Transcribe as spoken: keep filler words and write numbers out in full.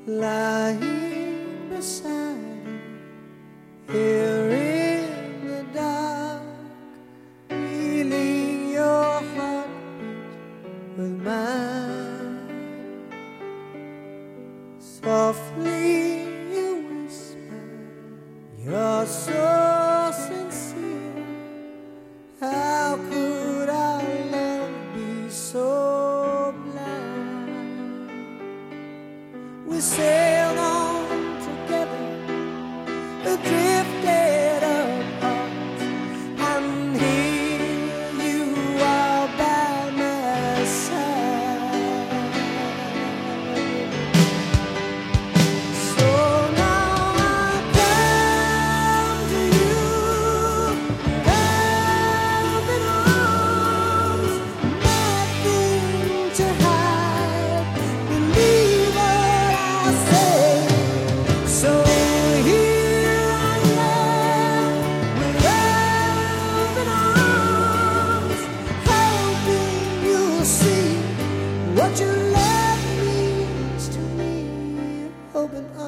lying beside you here in the dark, feeling your heartbeat with mine. Softly you whisper, you're so sincere. How could our love be so blind? We sailed on together, drifted apart, and here you are by my side. So now I come to you, open arms, nothing to hide. Believe what I say. So here I am, with open arms, hoping you'll see what your love means to me. Open arms.